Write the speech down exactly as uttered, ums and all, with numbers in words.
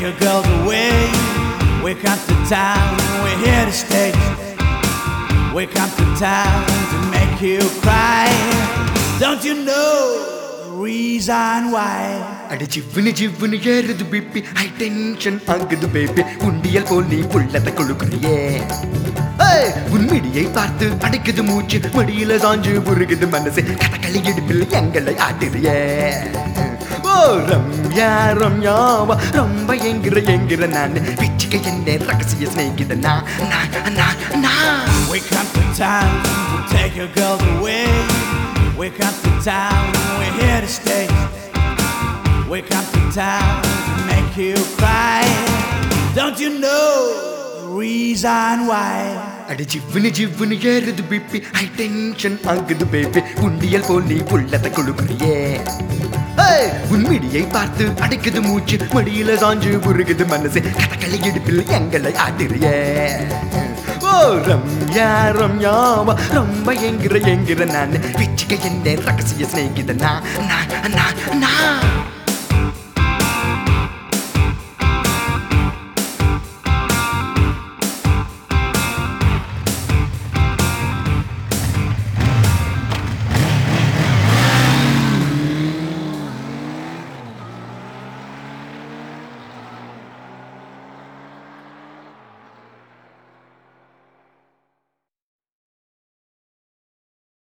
your girls away. We come to town, we're here to stay. We come to town to make you cry. Don't you know the reason why? அடி ஜிவ்வுனு ஜிவ்வுனு ஏறுது BP high tension ஆகுது baby உண்டியல் போல் நீ உள்ளத கொழுக்குறியே உன்மிடியை பார்த்து அடைக்குது மூச்சு மடியில சாஞ்சு உருகுது மனசு கதகளி இடுப்பில் எங்களை ஆட்டுறியே ஓ ரம்யா ரம்யாவா ரொம்ப எங்கிற எங்கிற நான் பிச்சுக்க என்ன ரகசிய ஸ்நேகித நான் நான் நான் நான் We come to town to take your girls away. We come to town, we're here to stay. We come to town to make you cry. Don't you know the reason why? அடி ஜிவ்வுனு ஜிவ்வுனு ஏறுது BP high tension ஆகுது baby உண்டியல் போல் நீ உள்ளத கொழுக்குறியே உன்மிடியை பார்த்து அடைக்குது மூச்சு மடியில சாஞ்சு உருகுது மனசு கதகளி இடுப்பில் எங்களை ஆட்டுறியே ஓ ரம்யா ரம்யாவா ரொம்ப எங்கிற எங்கிற நான் பிச்சுக்க என்ன ரகசிய ஸ்நேகித நான் நான் நான் நான்